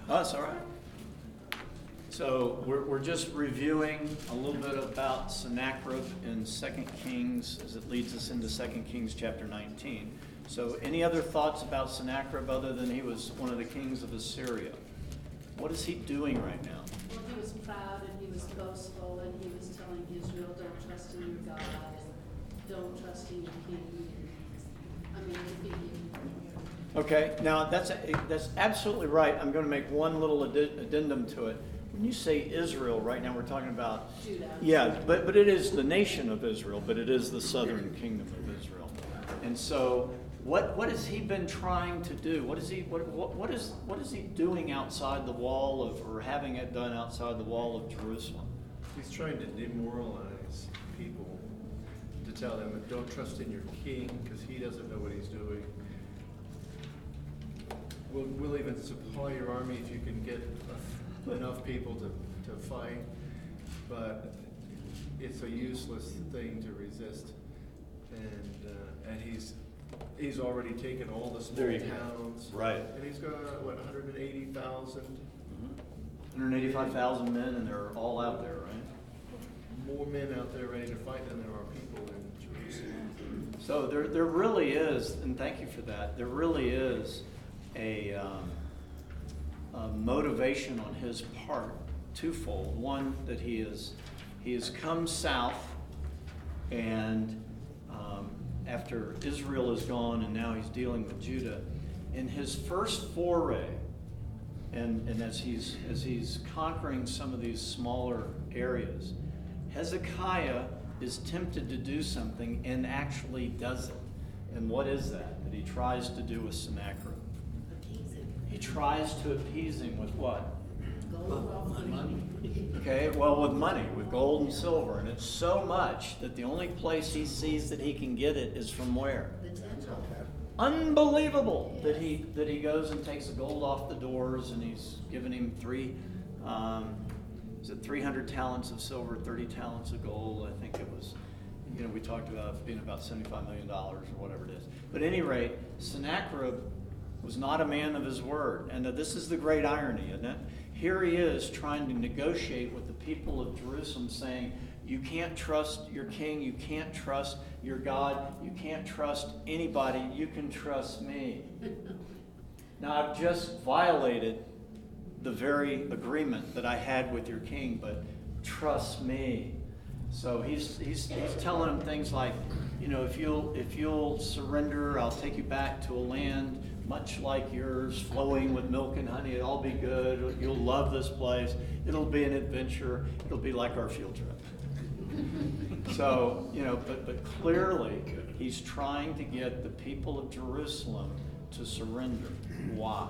Oh, that's all right. So we're just reviewing a little bit about Sennacherib in 2 Kings as it leads us into 2 Kings chapter 19. So any other thoughts about Sennacherib other than he was one of the kings of Assyria? What is he doing right now? Well, he was proud and he was boastful and he was telling Israel, don't trust in your God and don't trust in your king. Okay, now that's absolutely right. I'm going to make one little addendum to it. When you say Israel, right now we're talking about Judah. Yeah, but it is the nation of Israel, but it is the southern kingdom of Israel. And so, what has he been trying to do? What is he doing outside the wall of, or having it done outside the wall of Jerusalem? He's trying to demoralize people, to tell them, don't trust in your king because he doesn't know what he's doing. We'll even supply your army if you can get enough people to fight, but it's a useless thing to resist. And he's already taken all the small towns. Right. And he's got, 180,000? 185,000 men, and they're all out there, right? More men out there ready to fight than there are people in Jerusalem. So there really is, and thank you for that, there really is a motivation on his part, twofold. One, that he has come south, and after Israel is gone, and now he's dealing with Judah. In his first foray, and as he's conquering some of these smaller areas, Hezekiah is tempted to do something and actually does it. And what is that he tries to do with Sennacherib? He tries to appease him with what? Money. Okay, well, with money, with gold and silver. And it's so much that the only place he sees that he can get it is from where? The temple. Unbelievable that he goes and takes the gold off the doors, and he's given him 300 talents of silver, 30 talents of gold. I think it was, we talked about it being about $75 million or whatever it is. But at any rate, Sennacherib was not a man of his word. And this is the great irony, isn't it? Here he is trying to negotiate with the people of Jerusalem, saying, you can't trust your king, you can't trust your God, you can't trust anybody, you can trust me. Now, I've just violated the very agreement that I had with your king, but trust me. So he's telling him things like, if you'll surrender, I'll take you back to a land much like yours, flowing with milk and honey. It'll all be good. You'll love this place. It'll be an adventure. It'll be like our field trip. So, but clearly he's trying to get the people of Jerusalem to surrender. Why?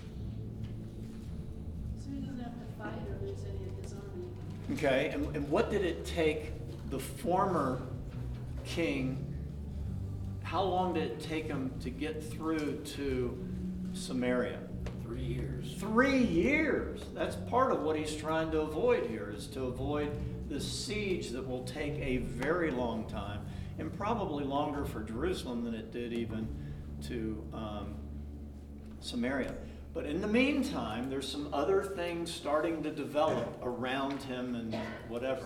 So he doesn't have to fight or lose any of his army. Okay, and what did it take the former king, how long did it take him to get through to Samaria? 3 years. 3 years! That's part of what he's trying to avoid here, is to avoid the siege that will take a very long time, and probably longer for Jerusalem than it did even to Samaria. But in the meantime, there's some other things starting to develop around him and whatever.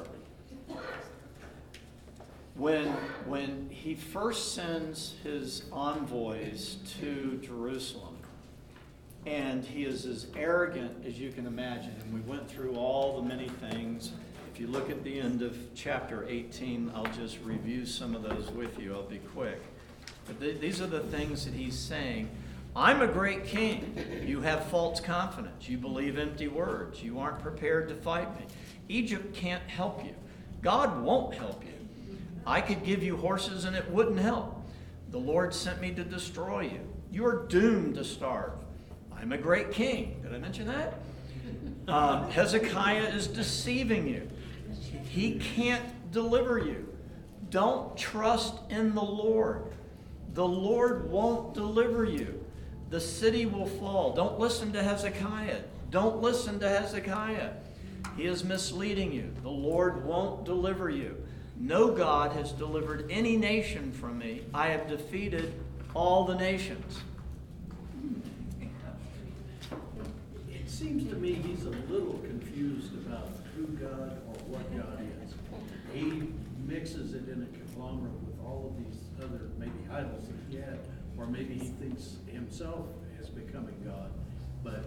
When he first sends his envoys to Jerusalem, and he is as arrogant as you can imagine, and we went through all the many things. If you look at the end of chapter 18, I'll just review some of those with you. I'll be quick. But these are the things that he's saying. I'm a great king. You have false confidence. You believe empty words. You aren't prepared to fight me. Egypt can't help you. God won't help you. I could give you horses and it wouldn't help. The Lord sent me to destroy you. You are doomed to starve. I'm a great king. Did I mention that? Hezekiah is deceiving you. He can't deliver you. Don't trust in the Lord. The Lord won't deliver you. The city will fall. Don't listen to Hezekiah. Don't listen to Hezekiah. He is misleading you. The Lord won't deliver you. No God has delivered any nation from me. I have defeated all the nations. It's seems to me he's a little confused about who God or what God is. He mixes it in a conglomerate with all of these other maybe idols that he had, or maybe he thinks himself is becoming God. But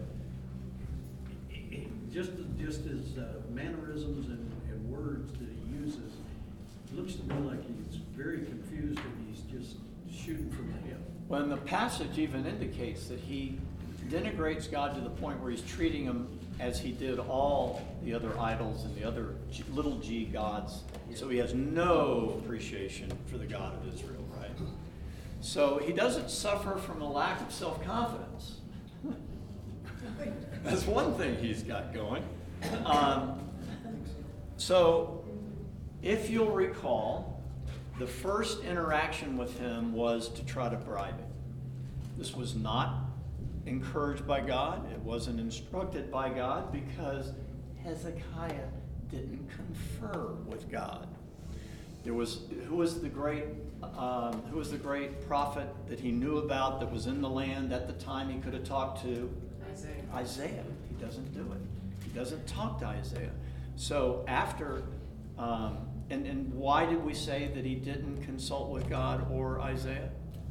just his mannerisms and words that he uses, it looks to me like he's very confused and he's just shooting from the hip. Well, and the passage even indicates that he denigrates God to the point where he's treating him as he did all the other idols and the other little g gods. So he has no appreciation for the God of Israel, right? So he doesn't suffer from a lack of self-confidence. That's one thing he's got going. So if you'll recall, the first interaction with him was to try to bribe him. This was not encouraged by God. It wasn't instructed by God because Hezekiah didn't confer with God. Who was the great prophet that he knew about that was in the land at the time he could have talked to? Isaiah. He doesn't do it. He doesn't talk to Isaiah. So after, and why did we say that he didn't consult with God or Isaiah?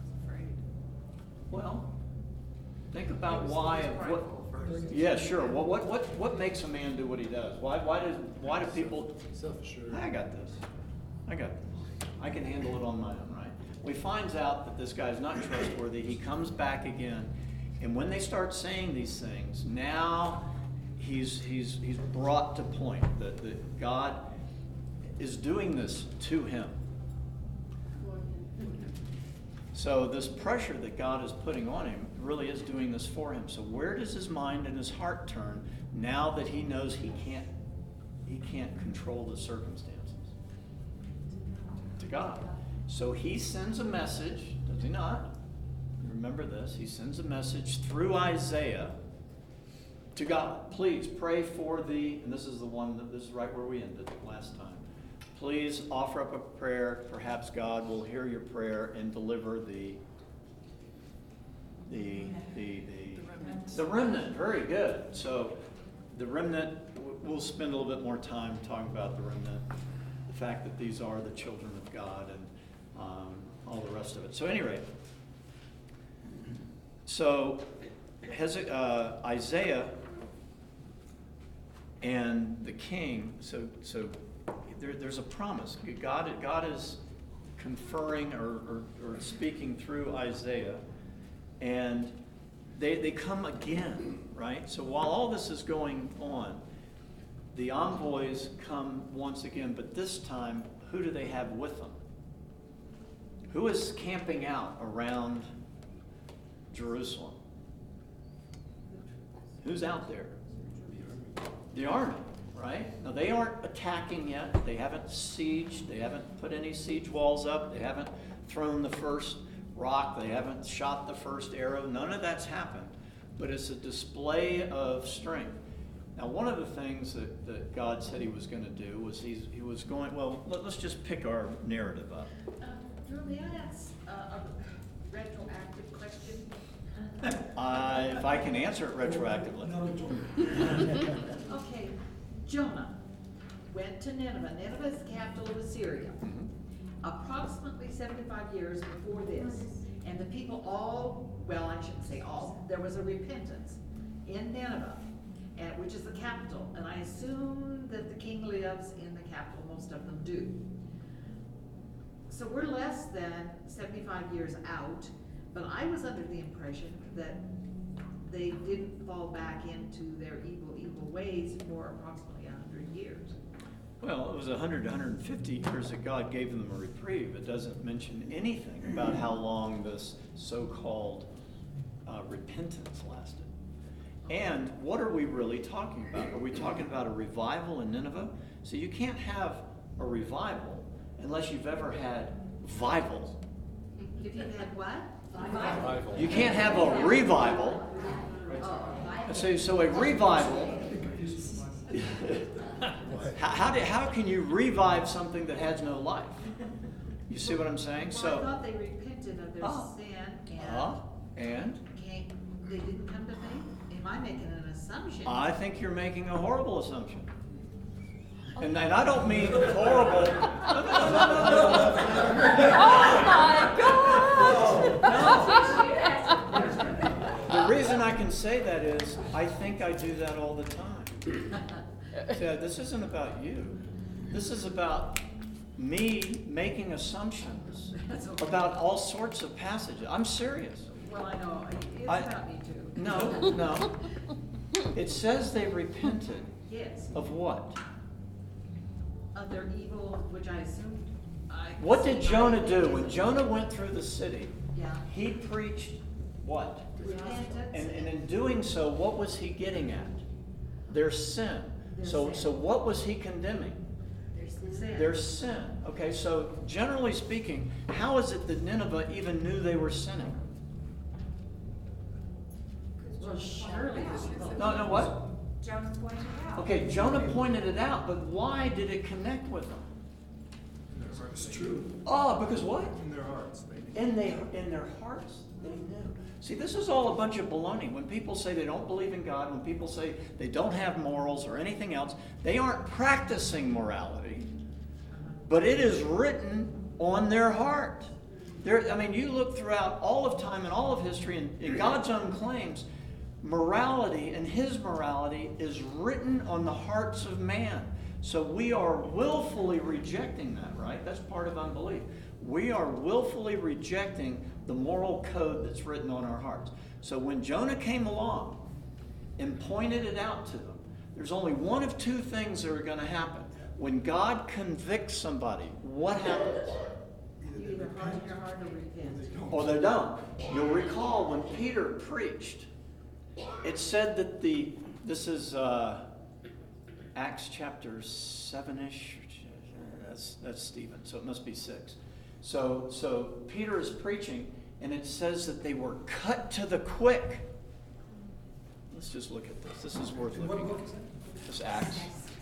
Well, think about why. Yeah, sure. Well, what makes a man do what he does? Why do people? Self-assured. I got this. I can handle it on my own, right? Well, he finds out that this guy's not trustworthy. He comes back again, and when they start saying these things, now he's brought to point that God is doing this to him. So this pressure that God is putting on him really is doing this for him. So where does his mind and his heart turn now that he knows he can't control the circumstances? To God. So he sends a message, does he not? Remember this. He sends a message through Isaiah to God. Please pray for the, and this is right where we ended last time. Please offer up a prayer. Perhaps God will hear your prayer and deliver the remnant. Very good. So the remnant, we'll spend a little bit more time talking about the remnant, the fact that these are the children of God, and all the rest of it. So anyway, so Isaiah and the king, so there's a promise. God is conferring or speaking through Isaiah, and they come again, right? So while all this is going on, the envoys come once again, but this time, who do they have with them? Who is camping out around Jerusalem? Who's out there? The army, right? Now, they aren't attacking yet. They haven't sieged. They haven't put any siege walls up. They haven't thrown the first rock. They haven't shot the first arrow. None of that's happened. But it's a display of strength. Now, one of the things that God said he was going to do was he was going, well, let's just pick our narrative up. Drew, may I ask a retroactive question? If I can answer it retroactively. Okay, Jonah went to Nineveh. Nineveh is the capital of Assyria. Approximately 75 years before this. And the people all, well, I shouldn't say all, there was a repentance in Nineveh, which is the capital. And I assume that the king lives in the capital. Most of them do. So we're less than 75 years out, but I was under the impression that they didn't fall back into their evil ways for approximately 100 years. Well, it was 100 to 150 years that God gave them a reprieve. It doesn't mention anything about how long this so-called repentance lasted. And what are we really talking about? Are we talking about a revival in Nineveh? So you can't have a revival unless you've ever had vival. If you had what? Revival. You can't have a revival. So a revival. How can you revive something that has no life? You see what I'm saying? Well, I thought they repented of their sin and they didn't come to faith. Am I making an assumption. I think you're making a horrible assumption. And I don't mean horrible. No, no, no, no, no, Oh my gosh! no. The reason I can say that is I think I do that all the time. See, this isn't about you. This is about me making assumptions about all sorts of passages. I'm serious. Well, I know, it's I- about me too. No, no. It says they repented Yes, of what? of their evil, which I assumed, What did Jonah do? When Jonah went through the city, Yeah. he preached what? Repentance. And in doing so, what was he getting at? Their sin. Their So sin. what was he condemning? Sin. Their sin. Okay, so generally speaking, how is it that Nineveh even knew they were sinning? Well, surely it's supposed No, no, what? Jonah pointed out. Okay, Jonah pointed it out, but why did it connect with them? It's true. Oh, because what? In their hearts, maybe. In their hearts, they knew. See, this is all a bunch of baloney. When people say they don't believe in God, when people say they don't have morals or anything else, they aren't practicing morality, but it is written on their heart. I mean, you look throughout all of time and all of history, and in God's own claims, morality and His morality is written on the hearts of man. So we are willfully rejecting that, right? That's part of unbelief. We are willfully rejecting the moral code that's written on our hearts. So when Jonah came along and pointed it out to them, there's only one of two things that are going to happen. When God convicts somebody, what happens? You either harden your heart or repent. Or they don't. You'll recall when Peter preached, it said that this is Acts chapter 7-ish. That's Stephen, so it must be 6. So Peter is preaching, and it says that they were cut to the quick. Let's just look at this. This is worth looking at. This Acts.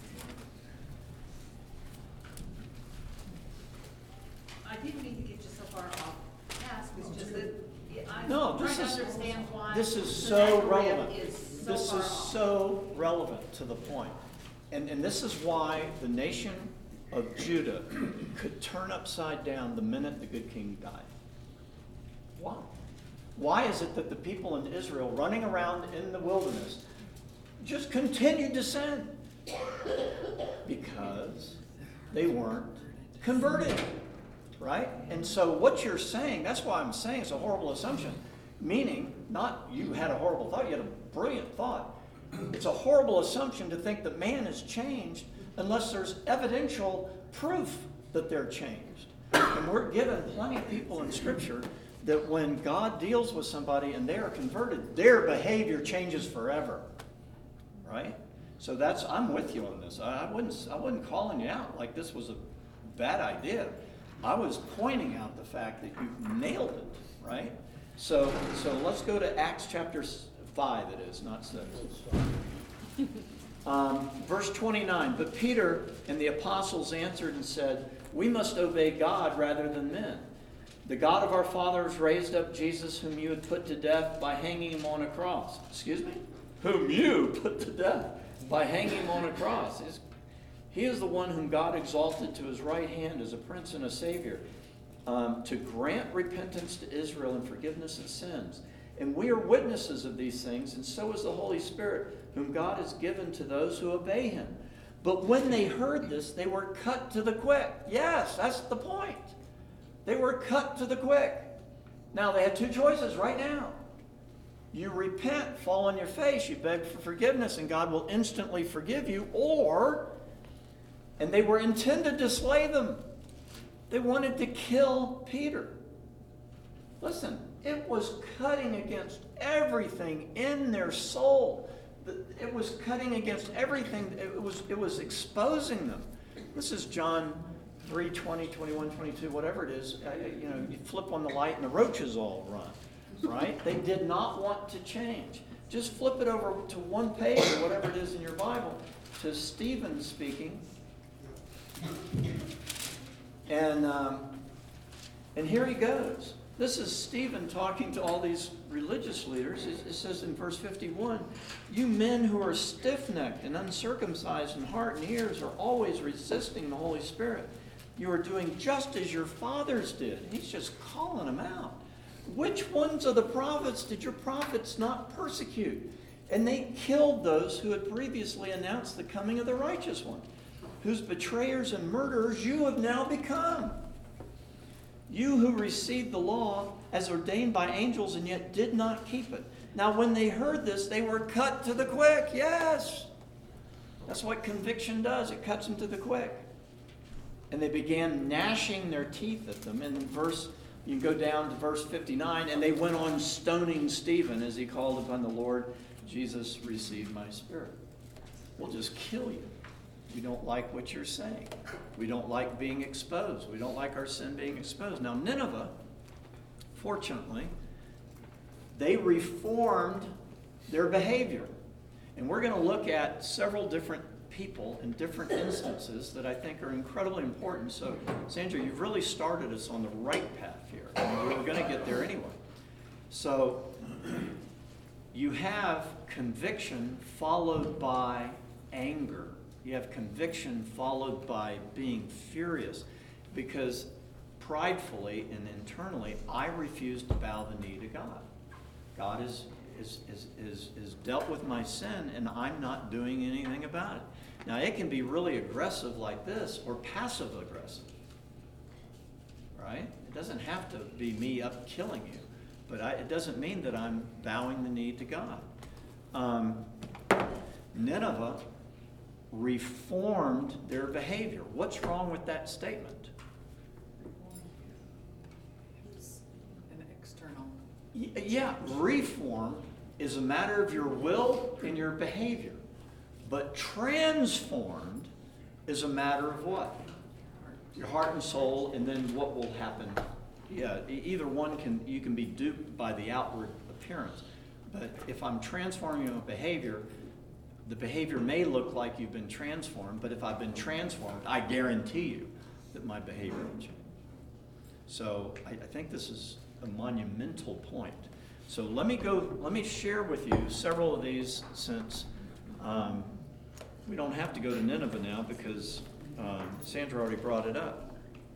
I didn't mean to get you so far off task, it's just that I'm No, trying this to is understand why. this is so Sennacherib relevant. is so This far is off. so relevant to the point. And this is why the nation of Judah could turn upside down the minute the good king died. Why? Why is it that the people in Israel running around in the wilderness just continued to sin? Because they weren't converted. Right? And so what you're saying, that's why I'm saying it's a horrible assumption. Meaning, not you had a horrible thought, you had a brilliant thought. It's a horrible assumption to think that man has changed unless there's evidential proof that they're changed. And we're given plenty of people in Scripture that when God deals with somebody and they are converted, their behavior changes forever. Right? So I'm with you on this. I wasn't calling you out like this was a bad idea. I was pointing out the fact that you nailed it, right? So let's go to Acts chapter 5, it is, not 6. Verse 29, but Peter and the apostles answered and said, we must obey God rather than men. The God of our fathers raised up Jesus, whom you had put to death by hanging him on a cross. Excuse me? Whom you put to death by hanging him on a cross. He is the one whom God exalted to his right hand as a prince and a savior, to grant repentance to Israel and forgiveness of sins. And we are witnesses of these things, and so is the Holy Spirit, whom God has given to those who obey him. But when they heard this, they were cut to the quick. Yes, that's the point. They were cut to the quick. Now, they had two choices right now. You repent, fall on your face, you beg for forgiveness, and God will instantly forgive you, and they were intended to slay them. They wanted to kill Peter. Listen, it was cutting against everything in their soul. It was cutting against everything. It was exposing them. This is John 3, 20, 21, 22, whatever it is. You flip on the light and the roaches all run, right? They did not want to change. Just flip it over to one page or whatever it is in your Bible to Stephen speaking. And here he goes. This is Stephen talking to all these religious leaders. It says in verse 51, you men who are stiff-necked and uncircumcised in heart and ears are always resisting the Holy Spirit. You are doing just as your fathers did. He's just calling them out. Which ones of the prophets did your prophets not persecute? And they killed those who had previously announced the coming of the righteous one, whose betrayers and murderers you have now become. You who received the law as ordained by angels and yet did not keep it. Now when they heard this, they were cut to the quick. Yes. That's what conviction does. It cuts them to the quick. And they began gnashing their teeth at them. And you can go down to verse 59, and they went on stoning Stephen as he called upon the Lord. Jesus, receive my spirit. We'll just kill you. We don't like what you're saying. We don't like being exposed. We don't like our sin being exposed. Now, Nineveh, fortunately, they reformed their behavior. And we're going to look at several different people in different instances that I think are incredibly important. So, Sandra, you've really started us on the right path here. And we're going to get there anyway. So, you have conviction followed by anger. You have conviction followed by being furious, because pridefully and internally, I refuse to bow the knee to God. God is dealt with my sin, and I'm not doing anything about it. Now, it can be really aggressive like this, or passive aggressive, right? It doesn't have to be me up killing you, but it doesn't mean that I'm bowing the knee to God. Nineveh reformed their behavior. What's wrong with that statement? It's an external. Yeah, reform is a matter of your will and your behavior. But transformed is a matter of what? Your heart and soul, and then what will happen. Yeah, either one you can be duped by the outward appearance. But if I'm transforming a behavior, the behavior may look like you've been transformed, but if I've been transformed, I guarantee you that my behavior will change. So I think this is a monumental point. So let me share with you several of these, since we don't have to go to Nineveh now because Sandra already brought it up.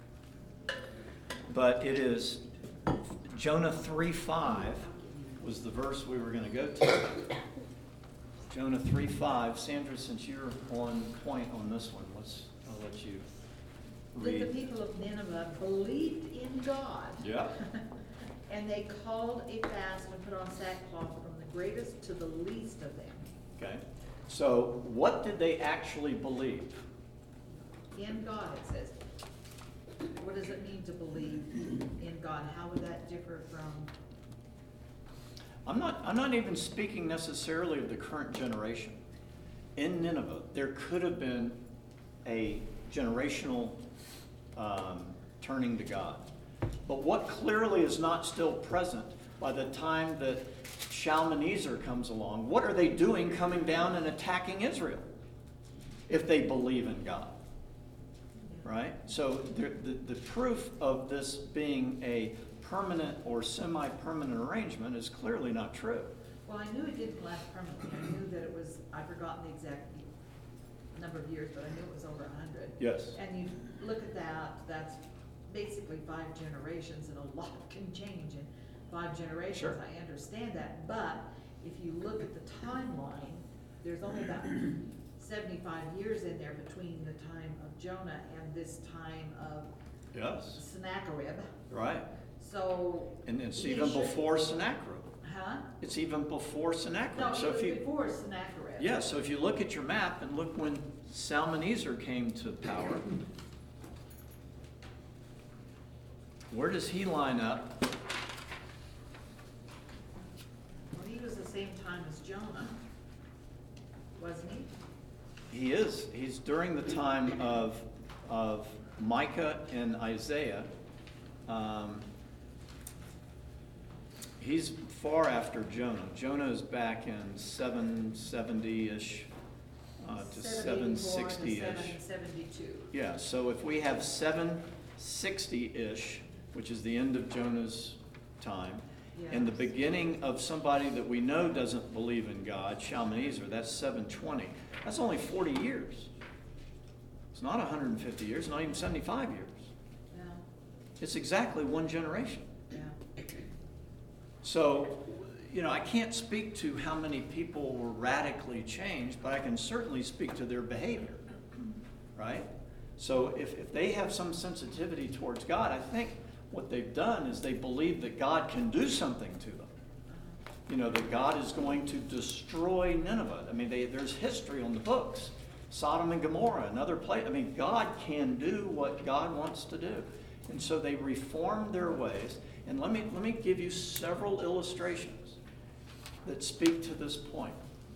But it is Jonah 3:5 was the verse we were going to go to. Jonah 3:5. Sandra, since you're on point on this one, I'll let you read. That the people of Nineveh believed in God. Yeah. And they called a fast and put on sackcloth from the greatest to the least of them. Okay. So what did they actually believe? In God, it says. What does it mean to believe in God? How would that differ from? I'm not even speaking necessarily of the current generation. In Nineveh, there could have been a generational turning to God. But what clearly is not still present by the time that Shalmaneser comes along, what are they doing coming down and attacking Israel if they believe in God? Right? So the proof of this being a permanent or semi-permanent arrangement is clearly not true. Well, I knew it didn't last permanently. I knew that it was, I've forgotten the exact number of years, but I knew it was over 100. Yes. And you look at that, that's basically 5 generations, and a lot can change in 5 generations. Sure. I understand that, but if you look at the timeline, there's only about 75 years in there between the time of Jonah and this time of Yes. Sennacherib. Right. So. And it's we even should- before Sennacherib. Huh? It's even before Sennacherib. No, So it was if you, before Sennacherib. yeah, so if you look at your map and look when Shalmaneser came to power, where does he line up? Well, he was the same time as Jonah, wasn't he? He is. He's during the time of Micah and Isaiah. He's far after Jonah. Jonah is back in 770-ish to 760-ish. 772. Yeah, so if we have 760-ish, which is the end of Jonah's time. And the beginning of somebody that we know doesn't believe in God, Shalmaneser, that's 720. That's only 40 years. It's not 150 years, not even 75 years. Yeah, It's exactly one generation. yeah. So, I can't speak to how many people were radically changed, but I can certainly speak to their behavior, right? So if they have some sensitivity towards God, I think what they've done is they believe that God can do something to them. That God is going to destroy Nineveh. I mean, there's history on the books. Sodom and Gomorrah, another place. I mean, God can do what God wants to do. And so they reformed their ways. And let me give you several illustrations that speak to this point.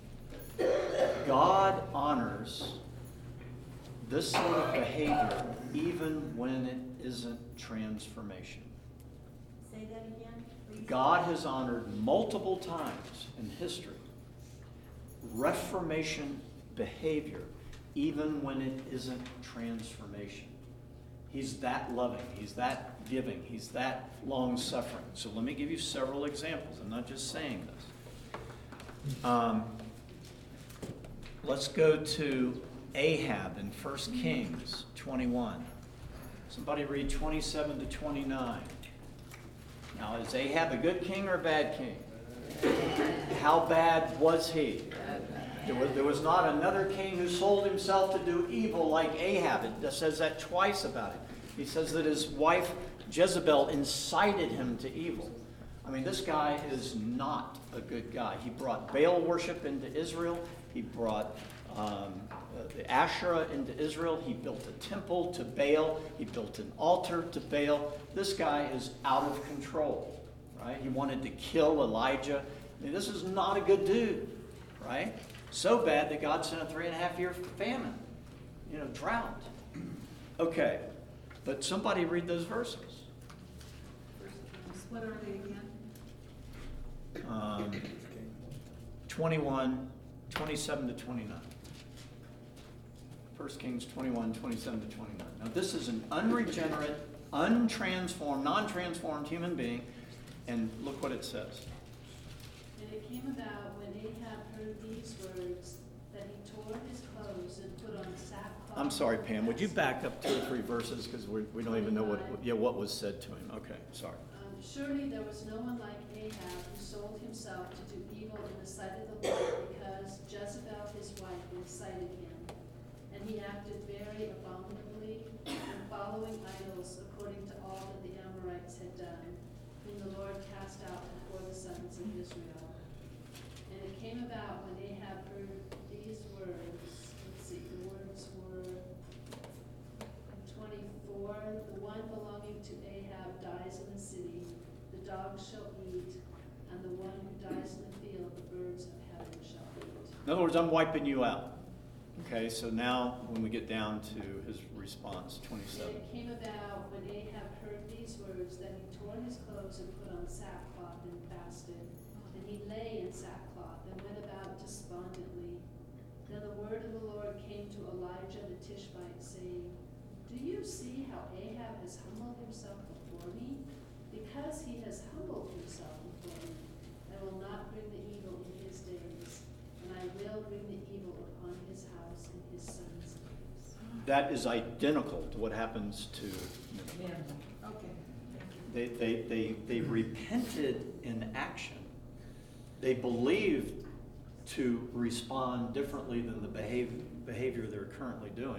God honors this sort of behavior even when it isn't transformation. Say that again, please. God has honored multiple times in history reformation behavior even when it isn't transformation. He's that loving. He's that giving. He's that long-suffering. So let me give you several examples. I'm not just saying this. Let's go to Ahab in 1 Kings 21. Somebody read 27 to 29. Now, is Ahab a good king or a bad king? How bad was he? There was not another king who sold himself to do evil like Ahab. It says that twice about it. He says that his wife Jezebel incited him to evil. I mean, this guy is not a good guy. He brought Baal worship into Israel. He brought the Asherah into Israel. He built a temple to Baal. He built an altar to Baal. This guy is out of control, right? He wanted to kill Elijah. I mean, this is not a good dude, right? So bad that God sent a 3.5-year famine, drought. Okay, but somebody read those verses. What are they again? 21, 27 to 29. 1 Kings 21, 27 to 29. Now this is an unregenerate, untransformed, non-transformed human being, and look what it says. And it came about when Ahab heard these words, that he tore his clothes and put on sackcloth. I'm sorry, Pam, would you back up 2 or 3 verses, because we don't even know what was said to him. Okay, sorry. Surely there was no one like Ahab who sold himself to do evil in the sight of the Lord, because Jezebel his wife incited him. And he acted very abominably in following idols according to all that the Amorites had done, whom the Lord cast out before the sons of Israel. And it came about when Ahab heard these words, the words were in 24, the one belonging to Ahab dies in the city, the dogs shall eat, and the one who dies in the field, the birds of heaven shall eat. In other words, I'm wiping you out. Okay, so now when we get down to his response, 27. And it came about when Ahab heard these words that he tore his clothes and put on sackcloth and fasted. And he lay in sackcloth and went about despondently. Then the word of the Lord came to Elijah the Tishbite, saying, Do you see how Ahab has humbled himself before me? Because he has humbled himself before me, I will not bring the evil in his days, and I will bring the evil upon his house and his sons' days. That is identical to what happens to Nineveh. Yeah, okay. They repented in action. They believed to respond differently than the behavior they're currently doing.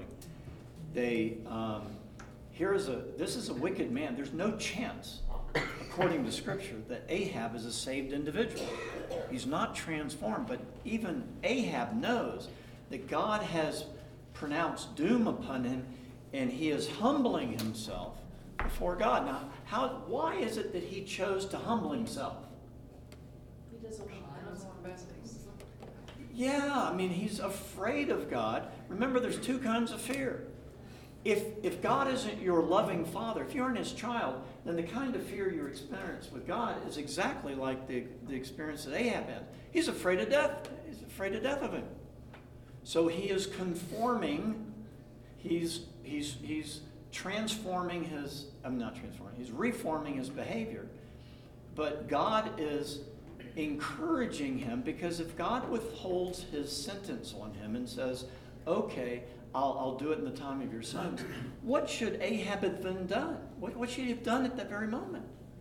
This is a wicked man. There's no chance, according to Scripture, that Ahab is a saved individual. He's not transformed, but even Ahab knows that God has pronounced doom upon him, and he is humbling himself before God. Now, why is it that he chose to humble himself? He doesn't want consequences. Yeah, I mean, he's afraid of God. Remember, there's 2 kinds of fear. If God isn't your loving father, if you aren't his child, then the kind of fear you experience with God is exactly like the experience that Ahab had. He's afraid of death. He's afraid of death of him. So he is conforming. He's transforming his. I'm not transforming. He's reforming his behavior but God is encouraging him, because if God withholds his sentence on him and says, okay, I'll do it in the time of your sons, what should Ahab have then done? What should he have done at that very moment?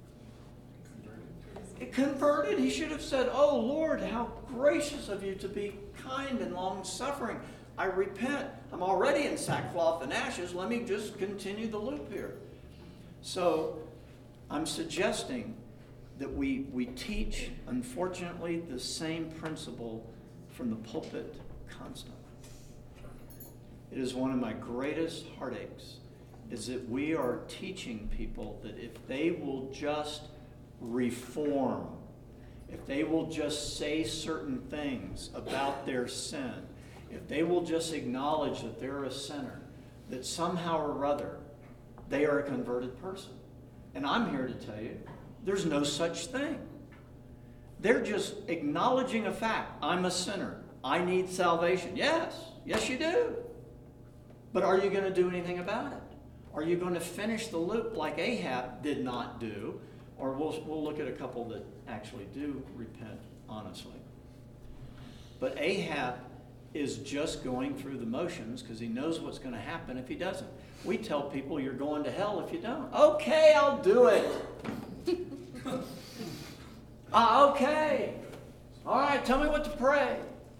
Converted. He should have said, oh Lord, how gracious of you to be kind and long-suffering. I repent. I'm already in sackcloth and ashes. Let me just continue the loop here. So I'm suggesting that we teach, unfortunately, the same principle from the pulpit constantly. It is one of my greatest heartaches, is that we are teaching people that if they will just reform, if they will just say certain things about their sin, if they will just acknowledge that they're a sinner, that somehow or other they are a converted person. And I'm here to tell you, there's no such thing. They're just acknowledging a fact. I'm a sinner. I need salvation. Yes, you do. But are you going to do anything about it? Are you going to finish the loop like Ahab did not do? Or we'll look at a couple that actually do repent honestly. But Ahab is just going through the motions because he knows what's going to happen if he doesn't. We tell people you're going to hell if you don't. Okay, I'll do it. Okay. All right, tell me what to pray.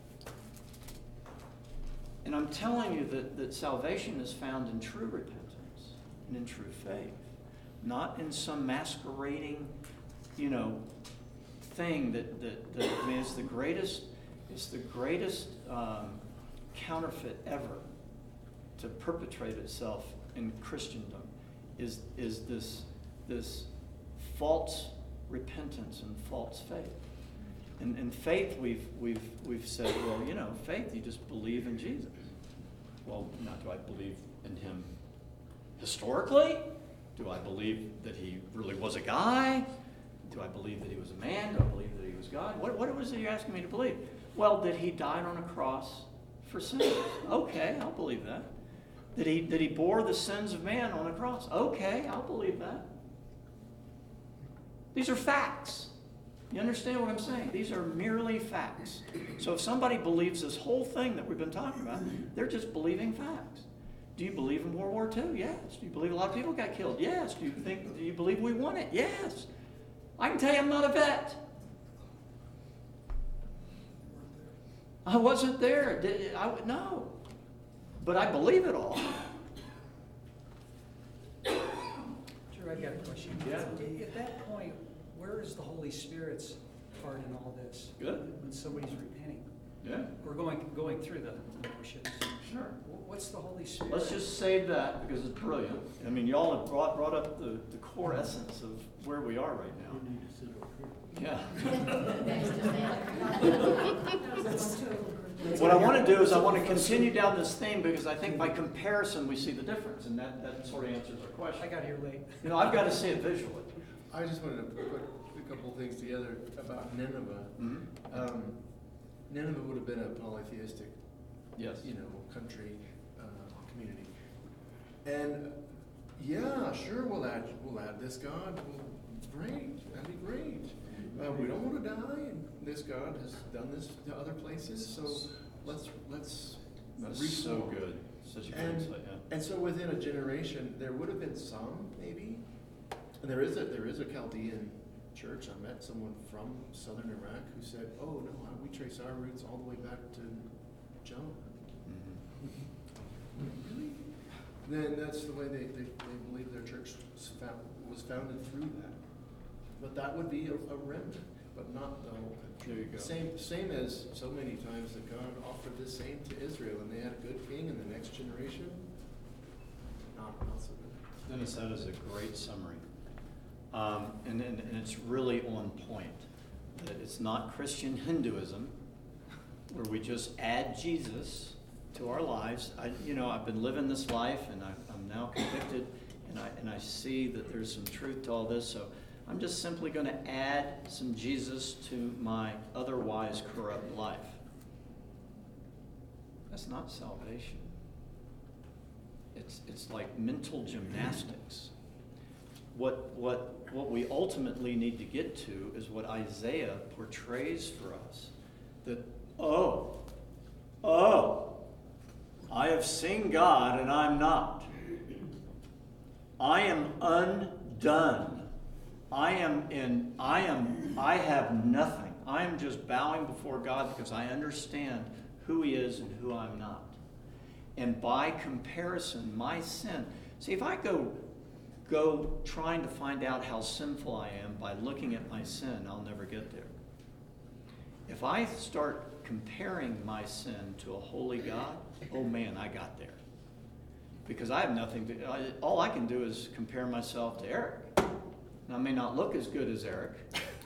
And I'm telling you that salvation is found in true repentance and in true faith. Not in some masquerading, thing that I mean, it's the greatest counterfeit ever to perpetrate itself in Christendom is this false repentance and false faith. And faith, we've said, well, faith, you just believe in Jesus. Well, now, do I believe in him historically? Do I believe that he really was a guy? Do I believe that he was a man? Do I believe that he was God? What was it you're asking me to believe? Well, that he died on a cross for sins. Okay, I'll believe that. That he bore the sins of man on a cross. Okay, I'll believe that. These are facts. You understand what I'm saying? These are merely facts. So if somebody believes this whole thing that we've been talking about, they're just believing facts. Do you believe in World War II? Yes. Do you believe a lot of people got killed? Yes. Do you believe we won it? Yes. I can tell you I'm not a vet. I wasn't there. No. But I believe it all. Sure, I've got a question. Yeah. At that point, where is the Holy Spirit's part in all this? Good. When somebody's repenting? Yeah. We're going through the motions. Sure. What's the Holy Spirit? Let's just save that because it's brilliant. I mean, y'all have brought up the core essence of where we are right now. You need to sit over here. Yeah. What I want to do is I want to continue down this theme because I think by comparison we see the difference, and that sort of answers our question. I got here late. I've got to see it visually. I just wanted to put a couple of things together about Nineveh. Mm-hmm. Nineveh would have been a polytheistic, Yes. country, community. And yeah, sure, we'll add this God. Well, great, that'd be great. We don't want to die, and this God has done this to other places, so let's That's so good. Such a good insight, yeah. And so within a generation, there would have been some, maybe, and there is a Chaldean church. I met someone from southern Iraq who said, "Oh no, we trace our roots all the way back to Jonah." Mm-hmm. Really? Then that's the way they believe their church was founded through that. But that would be a remnant, but not the whole country. There you go. Same as so many times that God offered the same to Israel, and they had a good king, and the next generation, not so good. Dennis, that is a great summary. And it's really on point. That it's not Christian Hinduism, where we just add Jesus to our lives. I've been living this life, and I'm now convicted, and I see that there's some truth to all this. So I'm just simply going to add some Jesus to my otherwise corrupt life. That's not salvation. It's like mental gymnastics. what we ultimately need to get to is what Isaiah portrays for us. That, I have seen God and I'm not. I am undone. I have nothing. I am just bowing before God because I understand who He is and who I'm not. And by comparison, my sin. See, if I go trying to find out how sinful I am by looking at my sin, I'll never get there. If I start comparing my sin to a holy God, oh man, I got there. Because I have nothing to, all I can do is compare myself to Eric. Now, I may not look as good as Eric,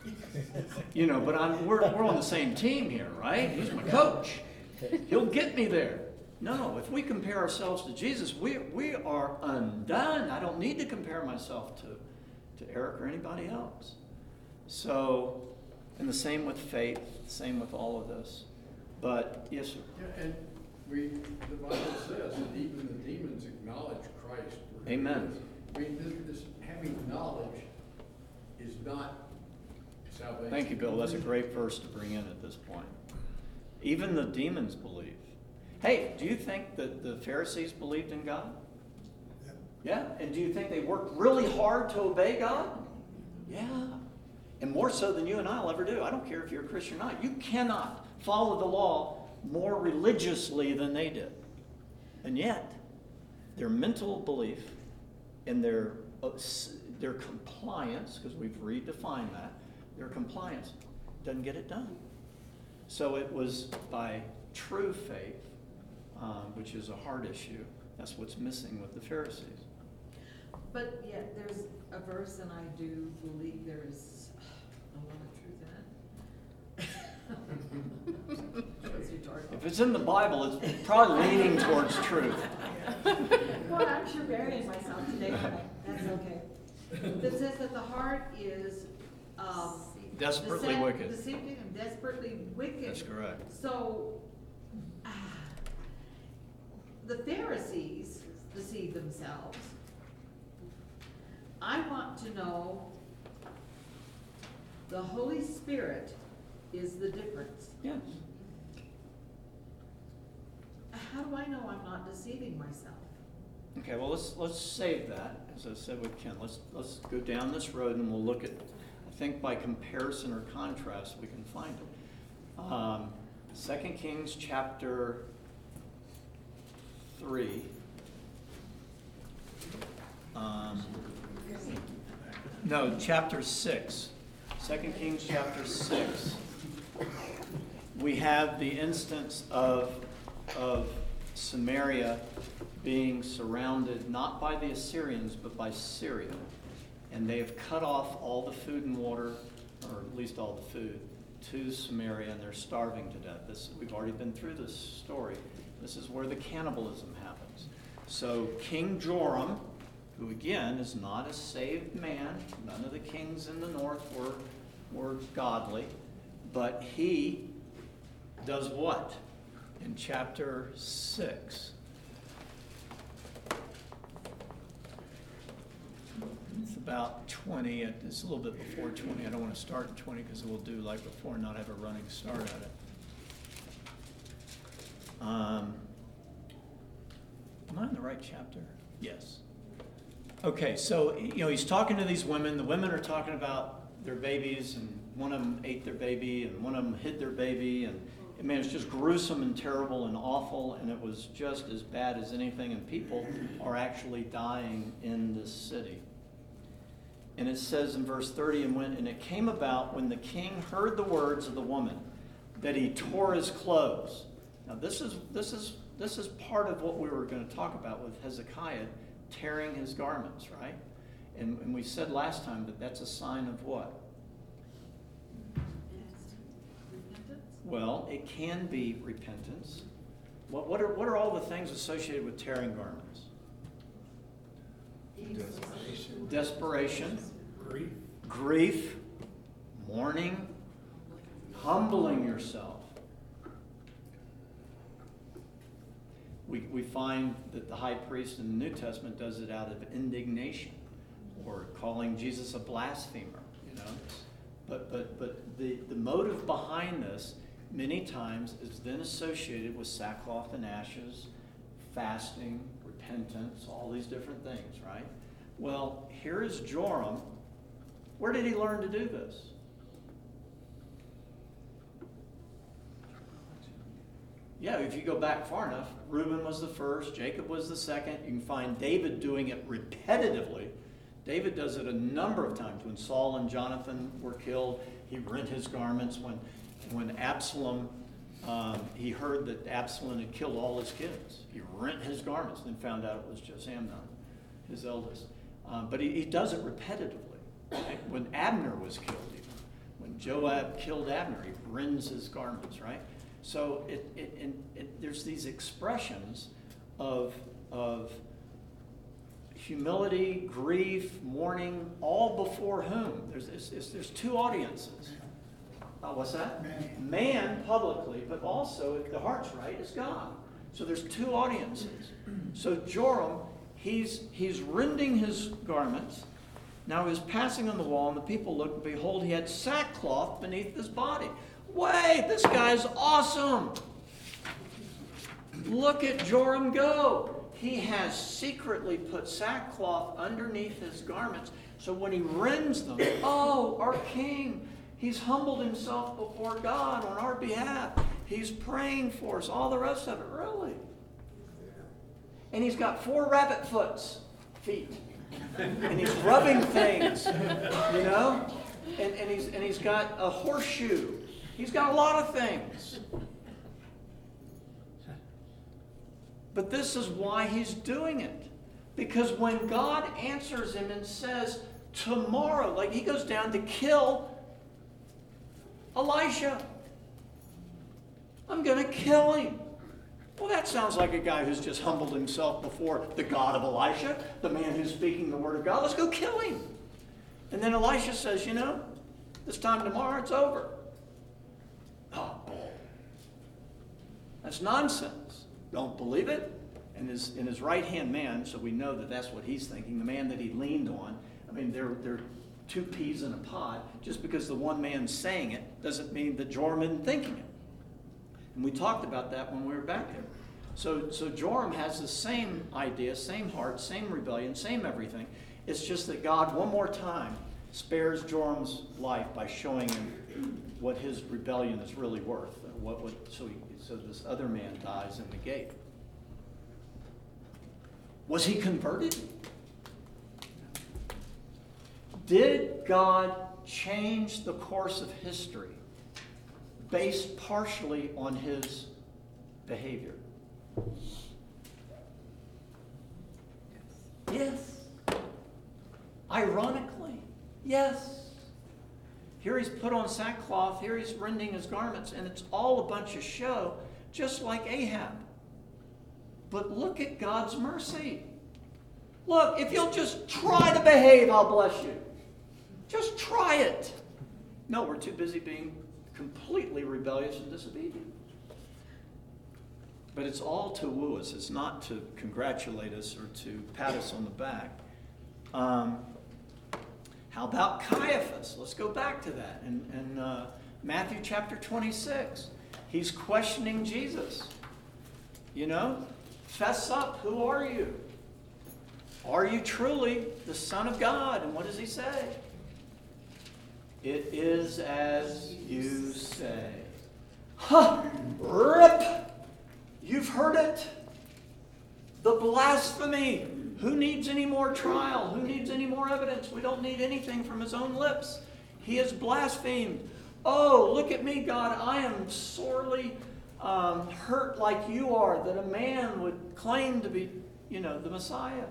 but we're on the same team here, right? He's my coach. He'll get me there. No, if we compare ourselves to Jesus, we are undone. I don't need to compare myself to Eric or anybody else. So, and the same with faith, the same with all of this. But, yes, sir. Yeah, and the Bible says that even the demons acknowledge Christ. Amen. I mean, this having knowledge is not salvation. Thank you, Bill. That's a great verse to bring in at this point. Even the demons believe. Hey, do you think that the Pharisees believed in God? Yeah. And do you think they worked really hard to obey God? Yeah. And more so than you and I will ever do. I don't care if you're a Christian or not. You cannot follow the law more religiously than they did. And yet, their mental belief and their compliance, because we've redefined that, their compliance doesn't get it done. So it was by true faith, which is a hard issue. That's what's missing with the Pharisees. But yet there's a verse, and I do believe there's a lot of truth in it. What's he talking about? If it's in the Bible, it's probably leaning towards truth. Well, I'm sure burying myself today, but that's okay. That says that the heart is Desperately wicked. deceiving and desperately wicked. That's correct. So, the Pharisees deceived themselves. I want to know the Holy Spirit is the difference. Yes. How do I know I'm not deceiving myself? Okay, well, let's save that. As I said with Ken, let's go down this road and we'll look at, I think by comparison or contrast, we can find it. 2 Kings chapter 3. No, chapter 6. 2 Kings chapter 6. We have the instance of Samaria being surrounded not by the Assyrians but by Syria. And they have cut off all the food and water, or at least all the food, to Samaria, and they're starving to death. We've already been through this story. This is where the cannibalism happens. So King Joram, who again is not a saved man, none of the kings in the north were godly, but he does what? In chapter 6. It's about 20. It's a little bit before 20. I don't want to start at 20 because we'll do like before and not have a running start at it. Am I in the right chapter? Yes. Okay, so he's talking to these women. The women are talking about their babies, and one of them ate their baby, and one of them hid their baby, and it's just gruesome and terrible and awful, and it was just as bad as anything, and people are actually dying in this city. And it says in verse 30, and it came about when the king heard the words of the woman that he tore his clothes. Now this is part of what we were going to talk about with Hezekiah tearing his garments, right? And we said last time that that's a sign of what? Repentance? Well, it can be repentance. What are all the things associated with tearing garments? Desperation, grief, mourning, humbling yourself. We find that the high priest in the New Testament does it out of indignation. or calling Jesus a blasphemer, you know. But the motive behind this many times is then associated with sackcloth and ashes, fasting, repentance, all these different things, right? Well, here is Joram. Where did he learn to do this? Yeah, if you go back far enough, Reuben was the first, Jacob was the second. You can find David doing it repetitively. David does it a number of times. When Saul and Jonathan were killed, he rent his garments. When Absalom, he heard that Absalom had killed all his kids, he rent his garments, then found out it was just Amnon, his eldest. But he does it repetitively. Right? When Abner was killed, even. When Joab killed Abner, he rends his garments, right? So there's these expressions of humility, grief, mourning, all before whom? There's two audiences. What's that? Man publicly, but also, if the heart's right, is God. So there's two audiences. So Joram, he's rending his garments. Now he was passing on the wall, and the people looked, and behold, he had sackcloth beneath his body. Wait, this guy's awesome. Look at Joram go. He has secretly put sackcloth underneath his garments. So when he rends them, oh, our king, he's humbled himself before God on our behalf. He's praying for us, all the rest of it, really. And he's got 4 rabbit feet. And he's rubbing things, you know? And he's got a horseshoe. He's got a lot of things. But this is why he's doing it. Because when God answers him and says, tomorrow, like he goes down to kill Elisha. I'm going to kill him. Well, that sounds like a guy who's just humbled himself before the God of Elisha, the man who's speaking the word of God. Let's go kill him. And then Elisha says, you know, this time tomorrow it's over. Oh, bull. That's nonsense. Don't believe it? And his right-hand man, so we know that that's what he's thinking, the man that he leaned on. I mean, they're 2 peas in a pod. Just because the one man's saying it doesn't mean that Joram isn't thinking it. And we talked about that when we were back there. So Joram has the same idea, same heart, same rebellion, same everything. It's just that God, one more time, spares Joram's life by showing him what his rebellion is really worth. So this other man dies in the gate. Was he converted? Did God change the course of history based partially on his behavior? Yes. Ironically, yes. Here he's put on sackcloth, here he's rending his garments, and it's all a bunch of show, just like Ahab. But look at God's mercy. Look, if you'll just try to behave, I'll bless you. Just try it. No, we're too busy being completely rebellious and disobedient. But it's all to woo us. It's not to congratulate us or to pat us on the back. How about Caiaphas? Let's go back to that. In Matthew chapter 26, he's questioning Jesus. You know, fess up. Who are you? Are you truly the Son of God? And what does he say? It is as you say. Ha! Rip! You've heard it. The blasphemy. Who needs any more trial? Who needs any more evidence? We don't need anything from his own lips. He has blasphemed. Oh, look at me, God. I am sorely hurt like you are that a man would claim to be, the Messiah.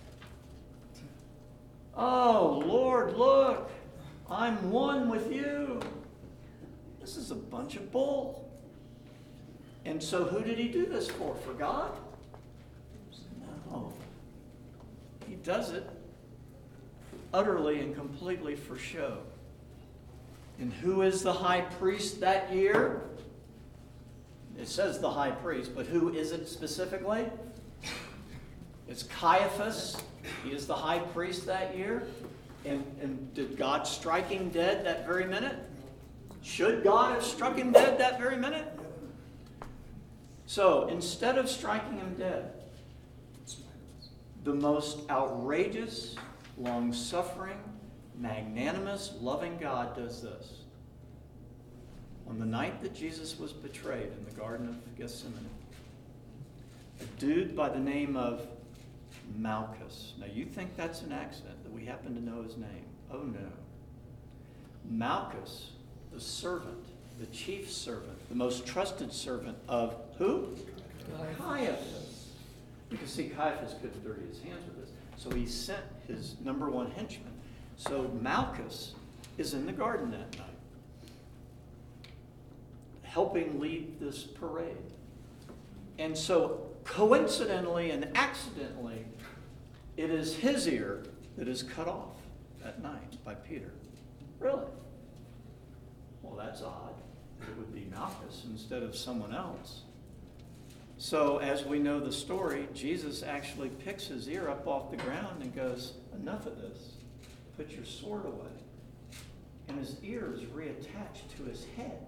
Oh, Lord, look. I'm one with you. This is a bunch of bull. And so who did he do this for? For God? No. He does it utterly and completely for show. And who is the high priest that year? It says the high priest, but who is it specifically? It's Caiaphas. He is the high priest that year. And did God strike him dead that very minute? Should God have struck him dead that very minute? So instead of striking him dead, the most outrageous, long-suffering, magnanimous, loving God does this. On the night that Jesus was betrayed in the Garden of Gethsemane, a dude by the name of Malchus. Now you think that's an accident that we happen to know his name. Oh no. Malchus, the servant, the chief servant, the most trusted servant of who? Caiaphas. You can see Caiaphas couldn't dirty his hands with this. So he sent his number one henchman. So Malchus is in the garden that night, helping lead this parade. And so coincidentally and accidentally, it is his ear that is cut off that night by Peter. Really? Well, that's odd. It would be Malchus instead of someone else. So as we know the story, Jesus actually picks his ear up off the ground and goes, enough of this. Put your sword away. And his ear is reattached to his head.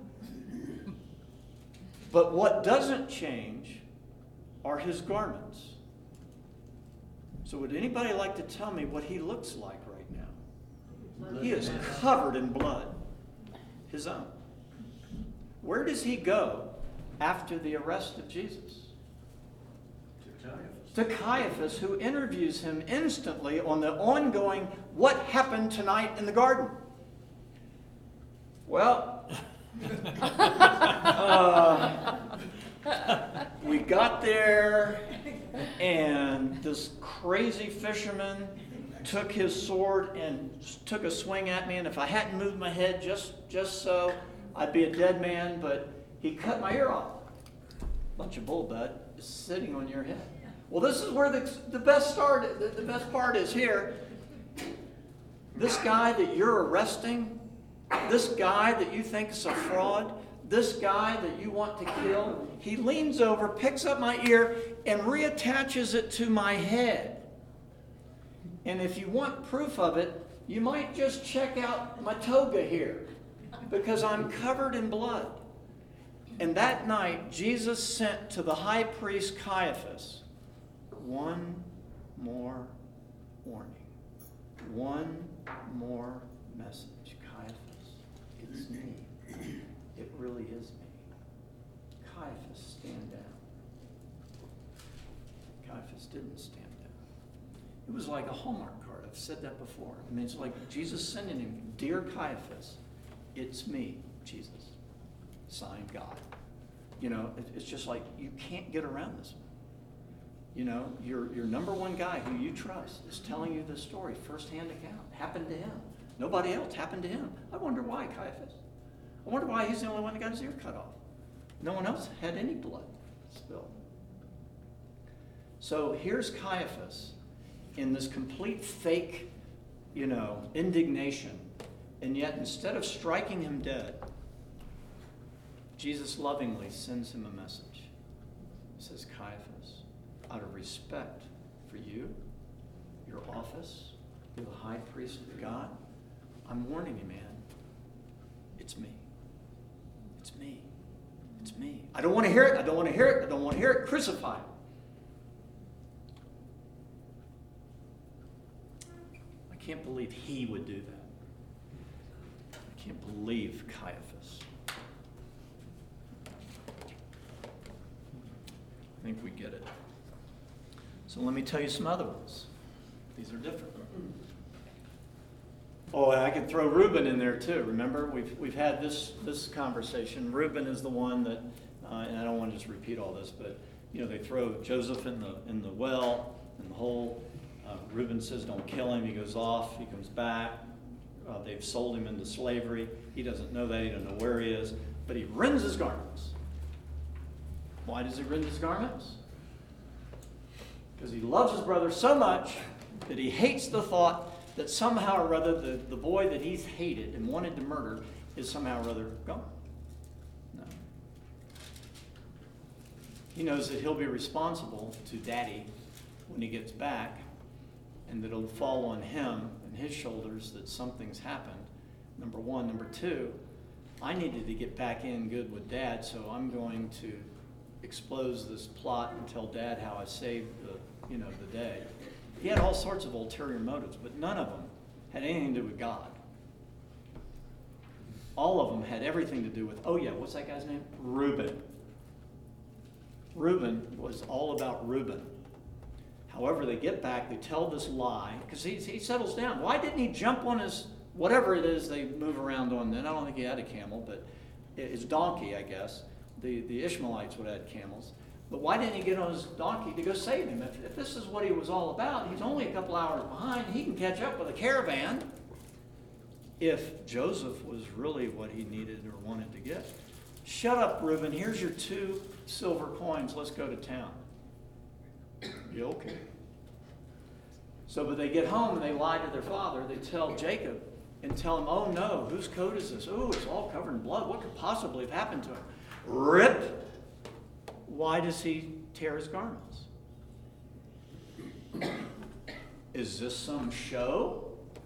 But what doesn't change are his garments. So would anybody like to tell me what he looks like right now? He is covered in blood. His own. Where does he go after the arrest of Jesus? To Caiaphas. To Caiaphas, who interviews him instantly on the ongoing, what happened tonight in the garden? Well, we got there, and this crazy fisherman took his sword and took a swing at me, and if I hadn't moved my head just so, I'd be a dead man, but he cut my ear off. Bunch of bull, bud, is sitting on your head. Well, this is where the best part is here. This guy that you're arresting, this guy that you think is a fraud, this guy that you want to kill, he leans over, picks up my ear, and reattaches it to my head. And if you want proof of it, you might just check out my toga here, because I'm covered in blood. And that night, Jesus sent to the high priest Caiaphas one more warning, one more message. Caiaphas, it's me. It really is me. Caiaphas, stand down. Caiaphas didn't stand down. It was like a Hallmark card. I've said that before. I mean, it's like Jesus sending him, dear Caiaphas, it's me, Jesus. Signed, God. You know, it's just like you can't get around this one. You know, your number one guy who you trust is telling you this story, firsthand account. Happened to him. Nobody else. Happened to him. I wonder why, Caiaphas. I wonder why he's the only one that got his ear cut off. No one else had any blood spilled. So here's Caiaphas in this complete fake, indignation. And yet instead of striking him dead, Jesus lovingly sends him a message. He says, Caiaphas, out of respect for you, your office, you're the high priest of God, I'm warning you, man. It's me. It's me. It's me. I don't want to hear it. I don't want to hear it. I don't want to hear it. Crucify him. I can't believe he would do that. I can't believe Caiaphas. I think we get it. So let me tell you some other ones. These are different. Oh, and I could throw Reuben in there too. Remember, we've had this conversation. Reuben is the one that, and I don't want to just repeat all this, but they throw Joseph in the well, in the hole. Reuben says, "Don't kill him." He goes off. He comes back. They've sold him into slavery. He doesn't know that. He doesn't know where he is. But he rends his garments. Why does he rend his garments? Because he loves his brother so much that he hates the thought that somehow or other the boy that he's hated and wanted to murder is somehow or other gone. No. He knows that he'll be responsible to Daddy when he gets back, and that it'll fall on him and his shoulders that something's happened, number one. Number two, I needed to get back in good with Dad, so I'm going to expose this plot and tell Dad how I saved the day. He had all sorts of ulterior motives, but none of them had anything to do with God. All of them had everything to do with, oh yeah, what's that guy's name? Reuben. Reuben was all about Reuben. However, they get back, they tell this lie, because he settles down. Why didn't he jump on his, whatever it is they move around on then? I don't think he had a camel, but his donkey, I guess. The Ishmaelites would have had camels. But why didn't he get on his donkey to go save him? If this is what he was all about, he's only a couple hours behind. He can catch up with a caravan. If Joseph was really what he needed or wanted to get. Shut up, Reuben. Here's your 2 silver coins. Let's go to town. Yeah, okay. So, but they get home and they lie to their father. They tell Jacob and tell him, oh no, whose coat is this? Oh, it's all covered in blood. What could possibly have happened to him? Rip! Why does he tear his garments? Is this some show?